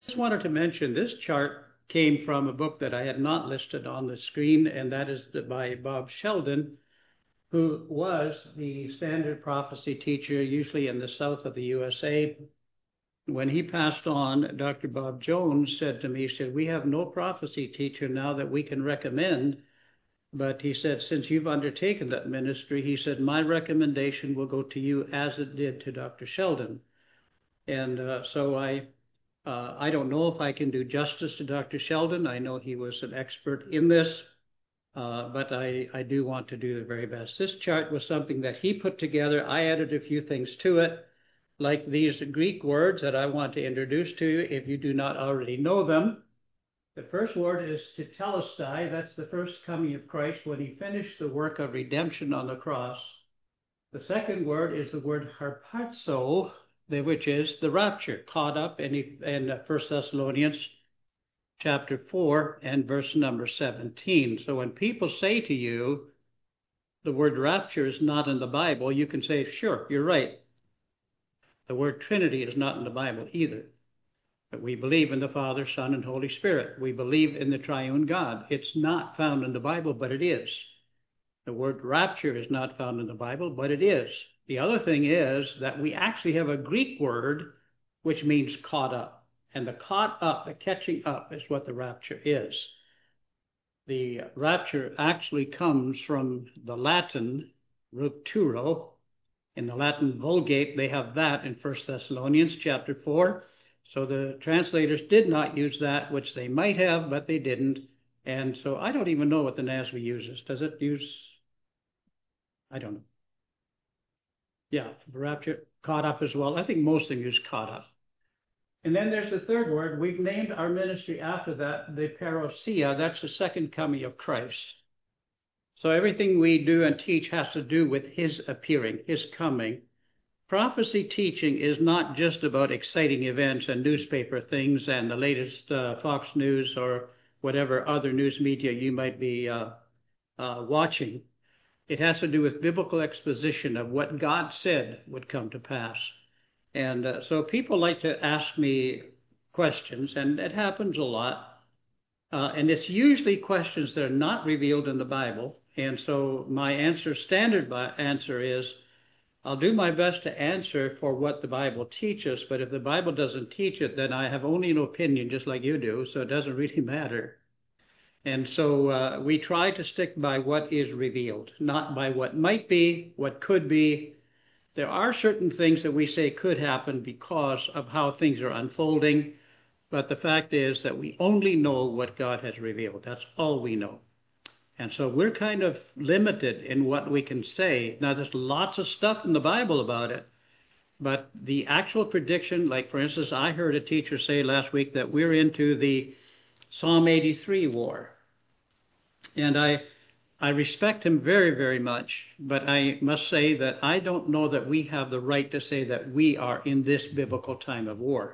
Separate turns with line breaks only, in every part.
wanted to mention this chart came from a book that I had not listed on the screen, and that is by Bob Sheldon, who was the standard prophecy teacher, usually in the south of the USA. When he passed on, Dr. Bob Jones said to me, he said, "We have no prophecy teacher now that we can recommend." But he said, "Since you've undertaken that ministry," he said, "my recommendation will go to you as it did to Dr. Sheldon." And so I don't know if I can do justice to Dr. Sheldon. I know he was an expert in this, but I do want to do the very best. This chart was something that he put together. I added a few things to it, like these Greek words that I want to introduce to you if you do not already know them. The first word is tetelestai. That's the first coming of Christ when he finished the work of redemption on the cross. The second word is the word harpazo, which is the rapture, caught up in 1 Thessalonians chapter 4 and verse number 17. So when people say to you, the word rapture is not in the Bible, you can say, sure, you're right. The word Trinity is not in the Bible either. But we believe in the Father, Son, and Holy Spirit. We believe in the triune God. It's not found in the Bible, but it is. The word rapture is not found in the Bible, but it is. The other thing is that we actually have a Greek word which means caught up. And the caught up, the catching up, is what the rapture is. The rapture actually comes from the Latin rupturo. In the Latin Vulgate, they have that in 1 Thessalonians chapter 4. So the translators did not use that, which they might have, but they didn't. And so I don't even know what the NASB uses. Does it use? I don't know. Yeah, rapture, caught up as well. I think most of them use caught up. And then there's the third word. We've named our ministry after that, the parousia. That's the second coming of Christ. So everything we do and teach has to do with his appearing, his coming. Prophecy teaching is not just about exciting events and newspaper things and the latest Fox News or whatever other news media you might be watching. It has to do with biblical exposition of what God said would come to pass. And so people like to ask me questions, and it happens a lot. And it's usually questions that are not revealed in the Bible. And so my standard answer is, I'll do my best to answer for what the Bible teaches, but if the Bible doesn't teach it, then I have only an opinion just like you do, so it doesn't really matter. And so we try to stick by what is revealed, not by what might be, what could be. There are certain things that we say could happen because of how things are unfolding, but the fact is that we only know what God has revealed. That's all we know. And so we're kind of limited in what we can say. Now, there's lots of stuff in the Bible about it, but the actual prediction, like for instance, I heard a teacher say last week that we're into the Psalm 83 war. And I respect him very, very much, but I must say that I don't know that we have the right to say that we are in this biblical time of war.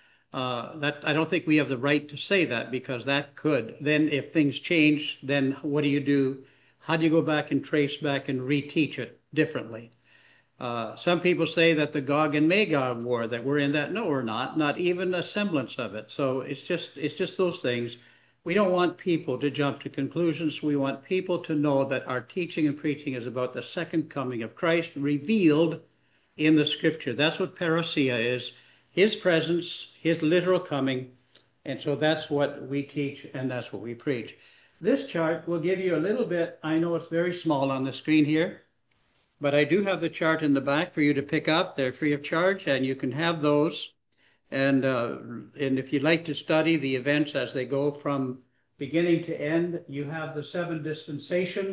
I don't think we have the right to say that, because that could, then if things change, then what do you do? How do you go back and trace back and reteach it differently? Some people say that the Gog and Magog war, that we're in that. No, we're not even a semblance of it. So it's just those things. We don't want people to jump to conclusions. We want people to know that our teaching and preaching is about the second coming of Christ revealed in the Scripture. That's what parousia is. His presence, his literal coming, and so that's what we teach and that's what we preach. This chart will give you a little bit. I know it's very small on the screen here, but I do have the chart in the back for you to pick up. They're free of charge, and you can have those. And if you'd like to study the events as they go from beginning to end, you have the 7 dispensations.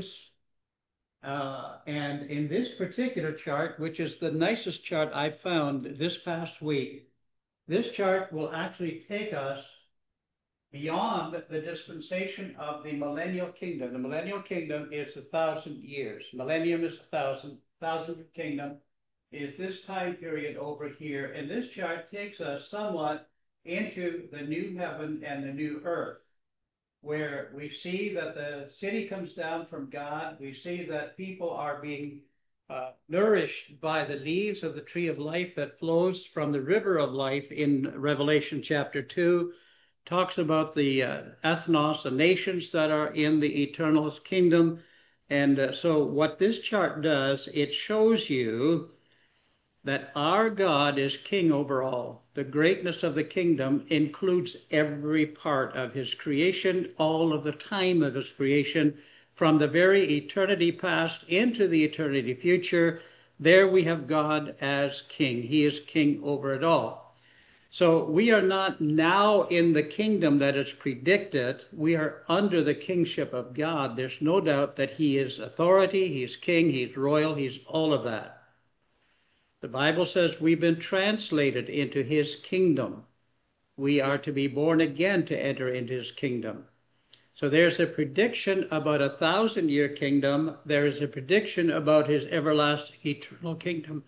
And in this particular chart, which is the nicest chart I found this past week, this chart will actually take us beyond the dispensation of the millennial kingdom. The millennial kingdom is 1,000 years. Millennium is 1,000. 1,000 kingdom is this time period over here. And this chart takes us somewhat into the new heaven and the new earth, where we see that the city comes down from God. We see that people are being nourished by the leaves of the tree of life that flows from the river of life in Revelation chapter 2, talks about the ethnos, the nations that are in the eternal kingdom. And so what this chart does, it shows you that our God is king over all. The greatness of the kingdom includes every part of his creation, all of the time of his creation, from the very eternity past into the eternity future. There we have God as king. He is king over it all. So we are not now in the kingdom that is predicted. We are under the kingship of God. There's no doubt that he is authority, he's king, he's royal, he's all of that. The Bible says we've been translated into his kingdom. We are to be born again to enter into his kingdom. So there's a prediction about a 1,000-year kingdom. There is a prediction about his everlasting eternal kingdom.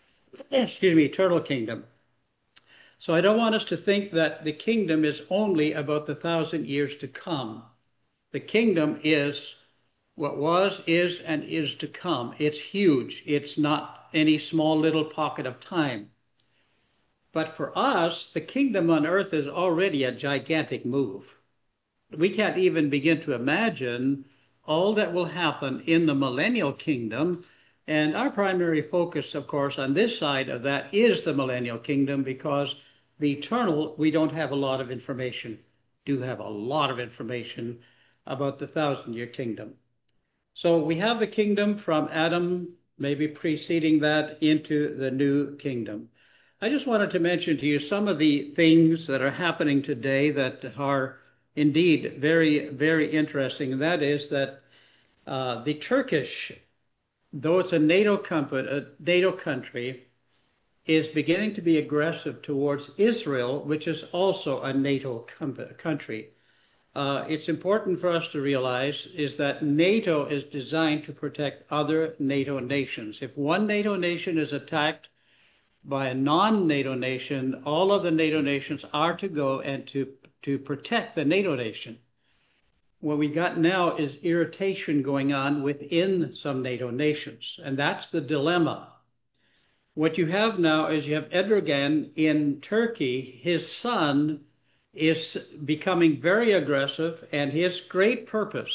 Eternal kingdom. So I don't want us to think that the kingdom is only about the 1,000 years to come. The kingdom is what was, is, and is to come. It's huge. It's not any small little pocket of time. But for us, the kingdom on earth is already a gigantic move. We can't even begin to imagine all that will happen in the millennial kingdom. And our primary focus, of course, on this side of that is the millennial kingdom, because the eternal, we don't have a lot of information. Do have a lot of information about the 1,000-year kingdom. So we have the kingdom from Adam, maybe preceding that, into the new kingdom. I just wanted to mention to you some of the things that are happening today that are indeed very, very interesting. And that is that the Turkish, though it's a NATO country, is beginning to be aggressive towards Israel, which is also a NATO country. It's important for us to realize is that NATO is designed to protect other NATO nations. If one NATO nation is attacked by a non-NATO nation, all of the NATO nations are to go and to protect the NATO nation. What we got now is irritation going on within some NATO nations, and that's the dilemma. What you have now is you have Erdogan in Turkey. His son is becoming very aggressive, and his great purpose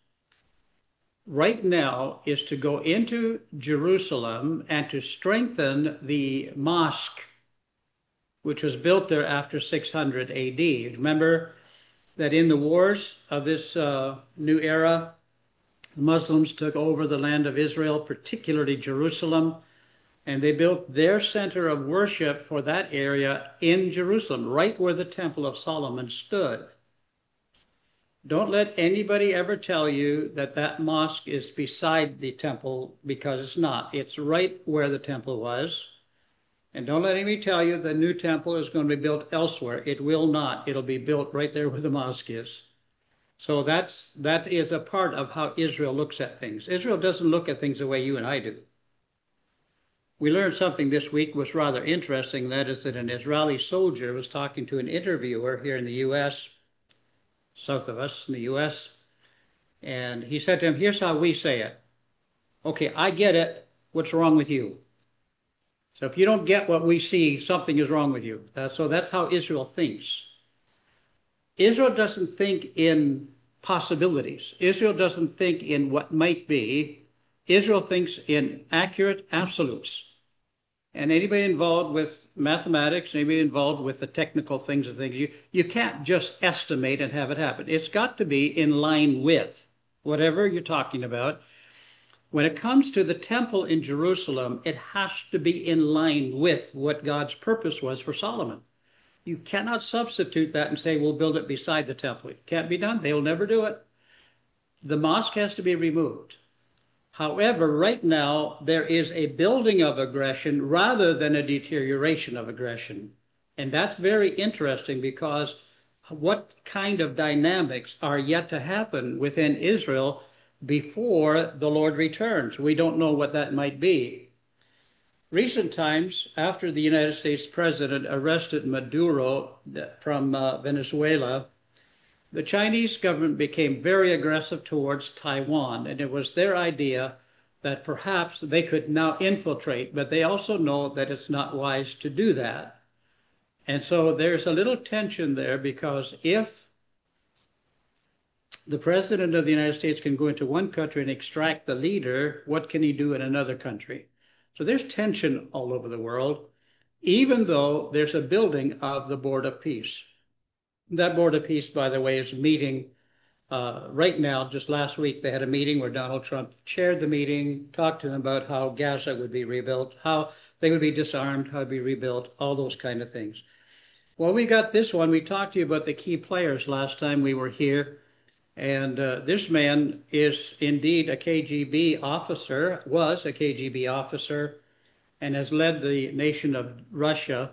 right now is to go into Jerusalem and to strengthen the mosque, which was built there after 600 AD. Remember that in the wars of this new era, Muslims took over the land of Israel, particularly Jerusalem, and they built their center of worship for that area in Jerusalem, right where the Temple of Solomon stood. Don't let anybody ever tell you that that mosque is beside the temple, because it's not. It's right where the temple was. And don't let anybody tell you the new temple is going to be built elsewhere. It will not. It'll be built right there where the mosque is. So that is a part of how Israel looks at things. Israel doesn't look at things the way you and I do. We learned something this week was rather interesting. That is that an Israeli soldier was talking to an interviewer here in the U.S., south of us in the U.S., and he said to him, here's how we say it. Okay, I get it. What's wrong with you? So if you don't get what we see, something is wrong with you. So that's how Israel thinks. Israel doesn't think in possibilities. Israel doesn't think in what might be. Israel thinks in accurate absolutes. And anybody involved with mathematics, anybody involved with the technical things and things, you can't just estimate and have it happen. It's got to be in line with whatever you're talking about. When it comes to the temple in Jerusalem, it has to be in line with what God's purpose was for Solomon. You cannot substitute that and say, we'll build it beside the temple. It can't be done. They will never do it. The mosque has to be removed. However, right now, there is a building of aggression rather than a deterioration of aggression. And that's very interesting, because what kind of dynamics are yet to happen within Israel before the Lord returns? We don't know what that might be. Recent times, after the United States president arrested Maduro from Venezuela, the Chinese government became very aggressive towards Taiwan, and it was their idea that perhaps they could now infiltrate, but they also know that it's not wise to do that. And so there's a little tension there, because if the president of the United States can go into one country and extract the leader, what can he do in another country? So there's tension all over the world, even though there's a building of the Board of Peace. That Board of Peace, by the way, is meeting right now. Just last week, they had a meeting where Donald Trump chaired the meeting, talked to them about how Gaza would be rebuilt, how they would be disarmed, how to be rebuilt, all those kind of things. Well, we got this one. We talked to you about the key players last time we were here. And this man is indeed a KGB officer, was a KGB officer, and has led the nation of Russia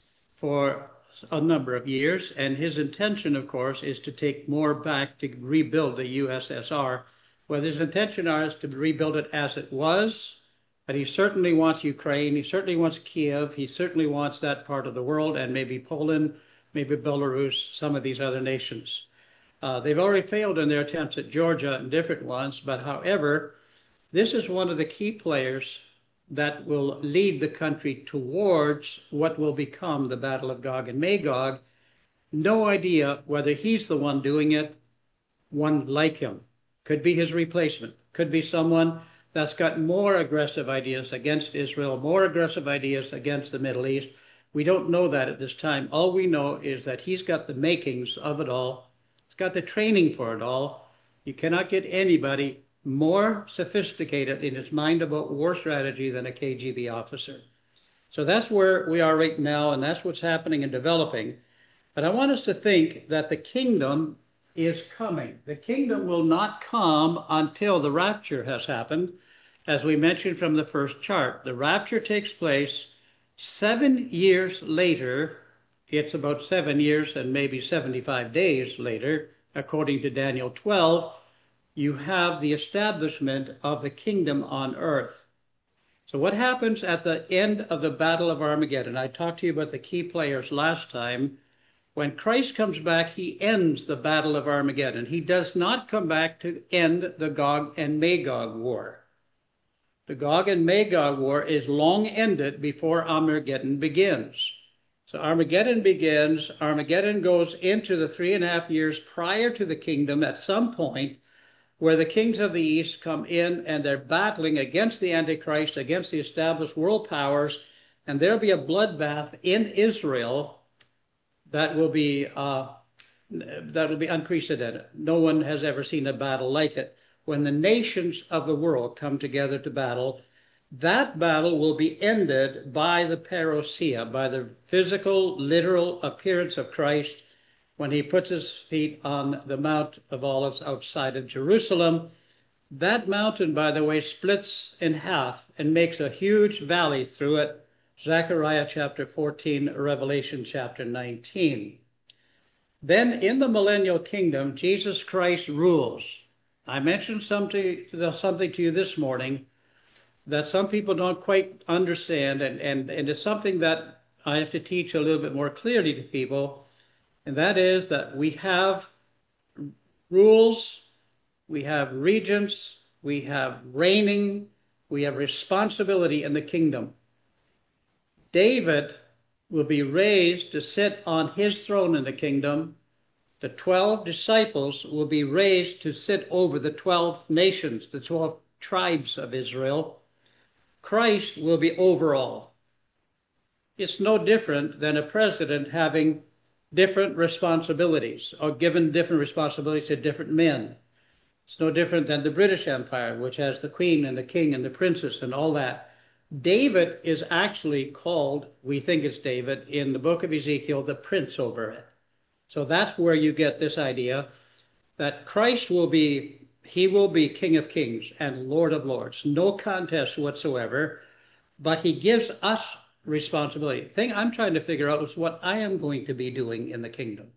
for a number of years. And his intention, of course, is to take more back to rebuild the USSR. Well, his intention is to rebuild it as it was, but he certainly wants Ukraine, he certainly wants Kiev, he certainly wants that part of the world, and maybe Poland, maybe Belarus, some of these other nations. They've already failed in their attempts at Georgia and different ones, but however, this is one of the key players that will lead the country towards what will become the Battle of Gog and Magog. No idea whether he's the one doing it, one like him. Could be his replacement. Could be someone that's got more aggressive ideas against Israel, more aggressive ideas against the Middle East. We don't know that at this time. All we know is that he's got the makings of it all. Got the training for it all. You cannot get anybody more sophisticated in his mind about war strategy than a KGB officer. So that's where we are right now, and that's what's happening and developing. But I want us to think that the kingdom is coming. The kingdom will not come until the rapture has happened, as we mentioned from the first chart. The rapture takes place 7 years later. It's about 7 years and maybe 75 days later, according to Daniel 12, you have the establishment of the kingdom on earth. So what happens at the end of the Battle of Armageddon? I talked to you about the key players last time. When Christ comes back, he ends the Battle of Armageddon. He does not come back to end the Gog and Magog war. The Gog and Magog war is long ended before Armageddon begins. So Armageddon begins. Armageddon goes into the 3.5 years prior to the kingdom at some point, where the kings of the east come in and they're battling against the Antichrist, against the established world powers, and there'll be a bloodbath in Israel that will be unprecedented. No one has ever seen a battle like it. When the nations of the world come together to battle, that battle will be ended by the parousia, by the physical, literal appearance of Christ when he puts his feet on the Mount of Olives outside of Jerusalem. That mountain, by the way, splits in half and makes a huge valley through it. Zechariah chapter 14, Revelation chapter 19. Then in the millennial kingdom, Jesus Christ rules. I mentioned something to you this morning that some people don't quite understand, and it's something that I have to teach a little bit more clearly to people, and that is that we have rules, we have regents, we have reigning, we have responsibility in the kingdom. David will be raised to sit on his throne in the kingdom. The 12 disciples will be raised to sit over the 12 nations, the 12 tribes of Israel. Christ will be over all. It's no different than a president having different responsibilities or given different responsibilities to different men. It's no different than the British Empire, which has the queen and the king and the princess and all that. David is actually called, we think it's David, in the book of Ezekiel, the prince over it. So that's where you get this idea that Christ will be King of Kings and Lord of Lords. No contest whatsoever, but he gives us responsibility. The thing I'm trying to figure out is what I am going to be doing in the kingdom.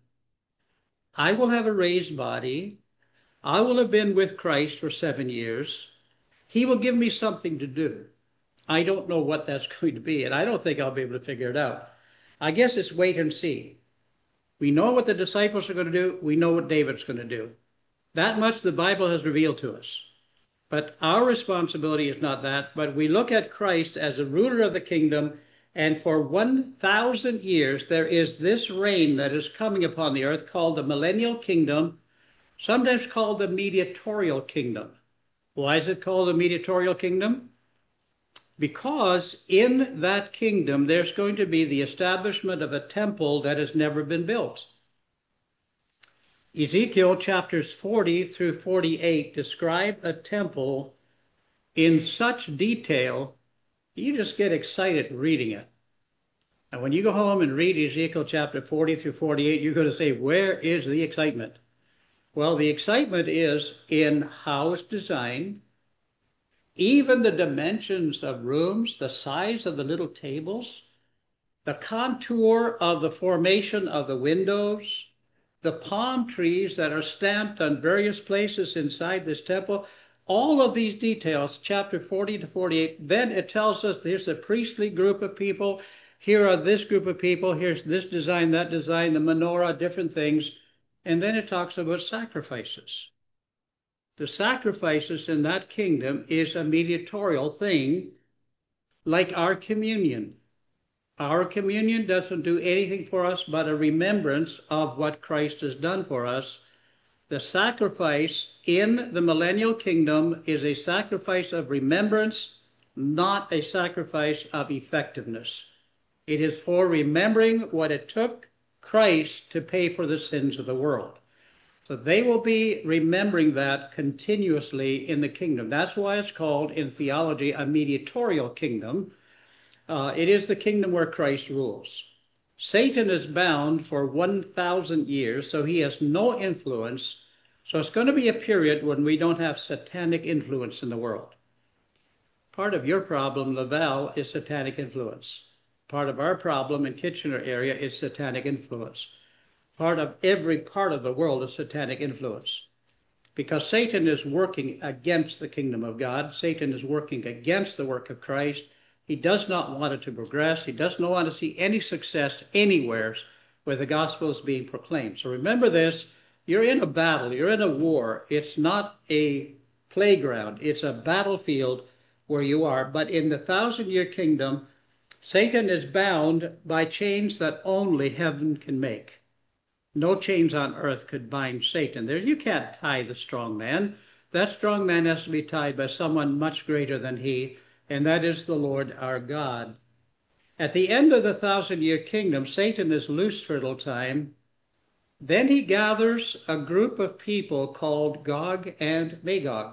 I will have a raised body. I will have been with Christ for 7 years. He will give me something to do. I don't know what that's going to be, and I don't think I'll be able to figure it out. I guess it's wait and see. We know what the disciples are going to do. We know what David's going to do. That much the Bible has revealed to us. But our responsibility is not that, but we look at Christ as a ruler of the kingdom, and for 1,000 years there is this reign that is coming upon the earth called the millennial kingdom, sometimes called the mediatorial kingdom. Why is it called the mediatorial kingdom? Because in that kingdom there's going to be the establishment of a temple that has never been built. Ezekiel chapters 40 through 48 describe a temple in such detail, you just get excited reading it. And when you go home and read Ezekiel chapter 40 through 48, you're going to say, where is the excitement? Well, the excitement is in how it's designed, even the dimensions of rooms, the size of the little tables, the contour of the formation of the windows, the palm trees that are stamped on various places inside this temple, all of these details, chapter 40 to 48, then it tells us here's a priestly group of people, here are this group of people, here's this design, that design, the menorah, different things, and then it talks about sacrifices. The sacrifices in that kingdom is a mediatorial thing, like our communion. Our communion doesn't do anything for us but a remembrance of what Christ has done for us. The sacrifice in the millennial kingdom is a sacrifice of remembrance, not a sacrifice of effectiveness. It is for remembering what it took Christ to pay for the sins of the world. So they will be remembering that continuously in the kingdom. That's why it's called in theology a mediatorial kingdom. It is the kingdom where Christ rules. Satan is bound for 1,000 years, so he has no influence. So it's going to be a period when we don't have satanic influence in the world. Part of your problem, Laval, is satanic influence. Part of our problem in Kitchener area is satanic influence. Part of every part of the world is satanic influence. Because Satan is working against the kingdom of God. Satan is working against the work of Christ. He does not want it to progress. He does not want to see any success anywhere where the gospel is being proclaimed. So remember this, you're in a battle, you're in a war. It's not a playground, it's a battlefield where you are. But in the 1,000-year kingdom, Satan is bound by chains that only heaven can make. No chains on earth could bind Satan. You can't tie the strong man. That strong man has to be tied by someone much greater than he, and that is the Lord our God. At the end of the 1,000-year kingdom, Satan is loosed for a little time. Then he gathers a group of people called Gog and Magog.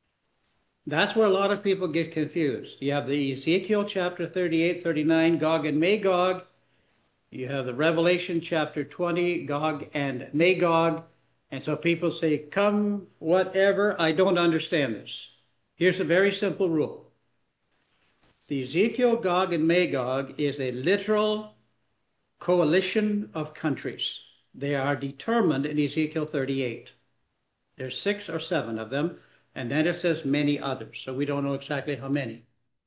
That's where a lot of people get confused. You have the Ezekiel chapter 38, 39, Gog and Magog. You have the Revelation chapter 20, Gog and Magog. And so people say, come, whatever, I don't understand this. Here's a very simple rule. The Ezekiel, Gog, and Magog is a literal coalition of countries. They are determined in Ezekiel 38. There's 6 or 7 of them, and then it says many others, so we don't know exactly how many.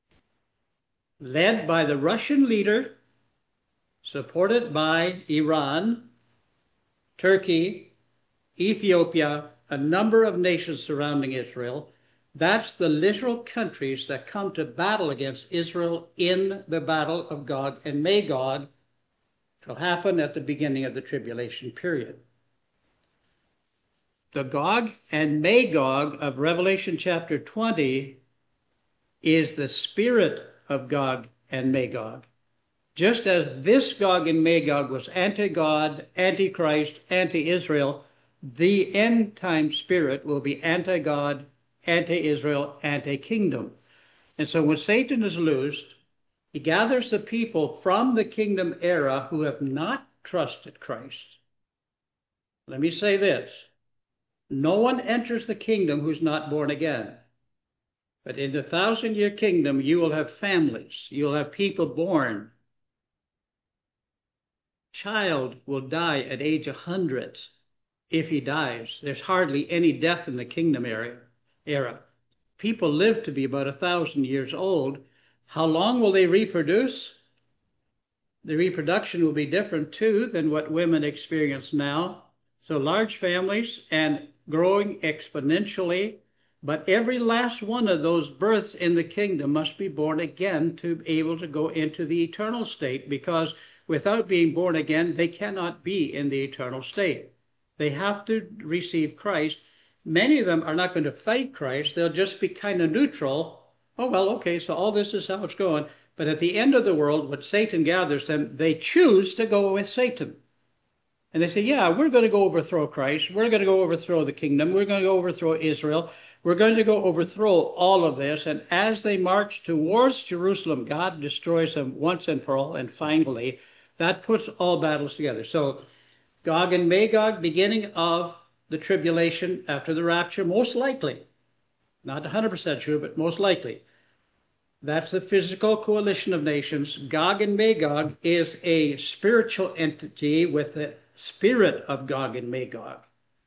Led by the Russian leader, supported by Iran, Turkey, Ethiopia, a number of nations surrounding Israel. That's the literal countries that come to battle against Israel in the battle of Gog and Magog. It will happen at the beginning of the tribulation period. The Gog and Magog of Revelation chapter 20 is the spirit of Gog and Magog. Just as this Gog and Magog was anti-God, anti-Christ, anti-Israel, the end-time spirit will be anti-God, anti-Israel, anti-kingdom. And so when Satan is loosed, he gathers the people from the kingdom era who have not trusted Christ. Let me say this. No one enters the kingdom who's not born again. But in the 1,000-year kingdom, you will have families. You'll have people born. Child will die at age 100 if he dies. There's hardly any death in the kingdom era. People live to be about 1,000 years old. How long will they reproduce? The reproduction will be different, too, than what women experience now. So large families and growing exponentially. But every last one of those births in the kingdom must be born again to be able to go into the eternal state, because without being born again, they cannot be in the eternal state. They have to receive Christ. Many of them are not going to fight Christ. They'll just be kind of neutral. Oh, well, okay, so all this is how it's going. But at the end of the world, when Satan gathers them, they choose to go with Satan. And they say, yeah, we're going to go overthrow Christ. We're going to go overthrow the kingdom. We're going to go overthrow Israel. We're going to go overthrow all of this. And as they march towards Jerusalem, God destroys them once and for all. And finally, that puts all battles together. So Gog and Magog, beginning of the tribulation after the rapture, most likely. Not 100% sure, but most likely. That's the physical coalition of nations. Gog and Magog is a spiritual entity with the spirit of Gog and Magog.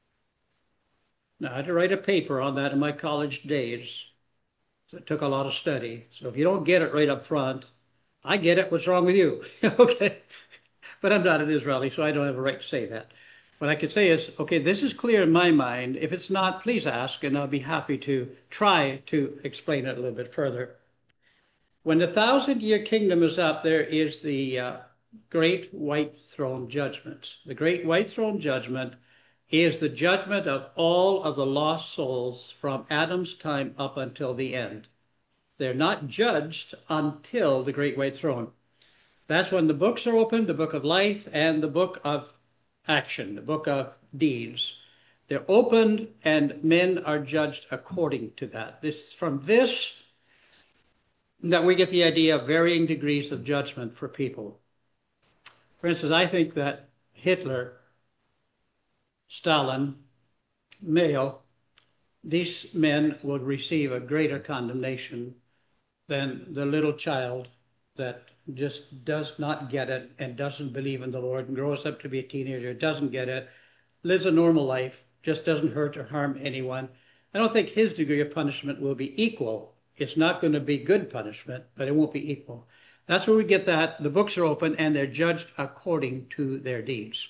Now, I had to write a paper on that in my college days. So it took a lot of study. So if you don't get it right up front, I get it. What's wrong with you? Okay. But I'm not an Israeli, so I don't have a right to say that. What I could say is, okay, this is clear in my mind. If it's not, please ask, and I'll be happy to try to explain it a little bit further. When the 1,000-year kingdom is up, there is the Great White Throne Judgment. The Great White Throne Judgment is the judgment of all of the lost souls from Adam's time up until the end. They're not judged until the Great White Throne. That's when the books are opened, the book of life and the book of action, the book of deeds. They're opened and men are judged according to that. From this that we get the idea of varying degrees of judgment for people. For instance, I think that Hitler, Stalin, Mayo, these men will receive a greater condemnation than the little child that just does not get it and doesn't believe in the Lord and grows up to be a teenager, doesn't get it, lives a normal life, just doesn't hurt or harm anyone. I don't think his degree of punishment will be equal. It's not going to be good punishment, but it won't be equal. That's where we get that. The books are open and they're judged according to their deeds.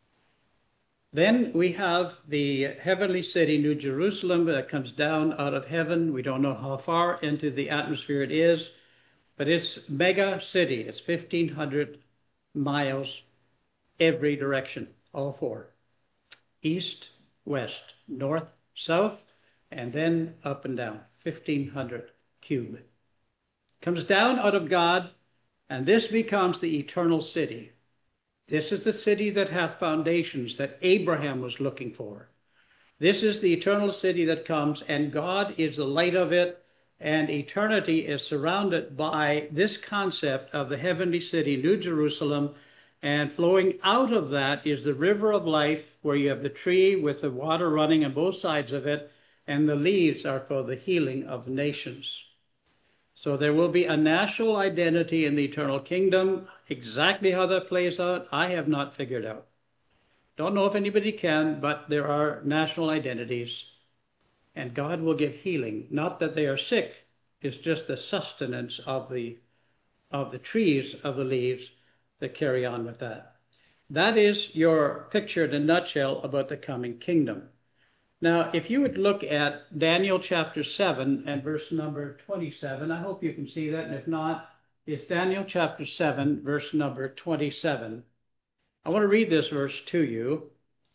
Then we have the heavenly city, New Jerusalem, that comes down out of heaven. We don't know how far into the atmosphere it is, but it's mega city. It's 1,500 miles every direction, all four. East, west, north, south, and then up and down, 1,500 cube. Comes down out of God, and this becomes the eternal city. This is the city that hath foundations that Abraham was looking for. This is the eternal city that comes, and God is the light of it, and eternity is surrounded by this concept of the heavenly city, New Jerusalem, and flowing out of that is the river of life, where you have the tree with the water running on both sides of it, and the leaves are for the healing of the nations. So there will be a national identity in the eternal kingdom. Exactly how that plays out, I have not figured out. Don't know if anybody can, but there are national identities. And God will give healing. Not that they are sick. It's just the sustenance of the trees, of the leaves, that carry on with that. That is your picture in a nutshell about the coming kingdom. Now, if you would look at Daniel chapter 7 and verse number 27, I hope you can see that, and if not, it's Daniel chapter 7, verse number 27. I want to read this verse to you.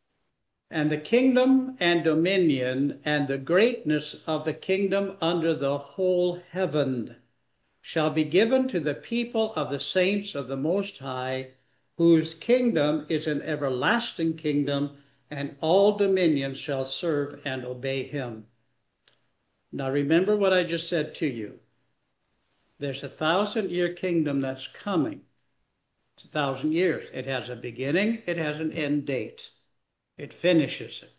And the kingdom and dominion and the greatness of the kingdom under the whole heaven shall be given to the people of the saints of the Most High, whose kingdom is an everlasting kingdom, and all dominions shall serve and obey him. Now remember what I just said to you. There's a 1,000-year kingdom that's coming. It's 1,000 years. It has a beginning. It has an end date. It finishes it.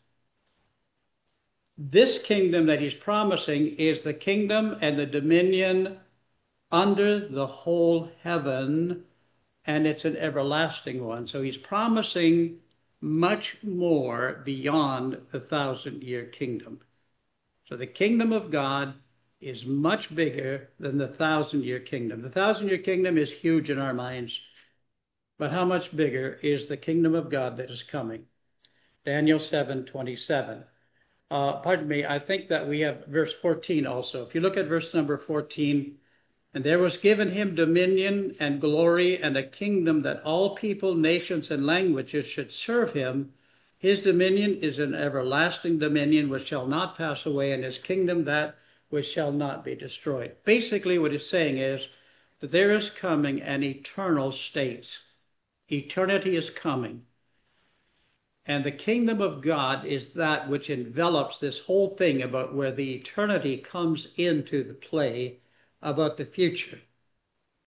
This kingdom that he's promising is the kingdom and the dominion under the whole heaven, and it's an everlasting one. So he's promising much more beyond the 1,000-year kingdom. So the kingdom of God is much bigger than the 1,000-year kingdom. The 1,000-year kingdom is huge in our minds, but how much bigger is the kingdom of God that is coming? Daniel 7:27. pardon me, I think that we have verse 14 also. If you look at verse number 14, and there was given him dominion and glory and a kingdom that all people, nations, and languages should serve him. His dominion is an everlasting dominion which shall not pass away, and his kingdom that which shall not be destroyed. Basically, what he's saying is that there is coming an eternal state. Eternity is coming. And the kingdom of God is that which envelops this whole thing about where the eternity comes into the play about the future.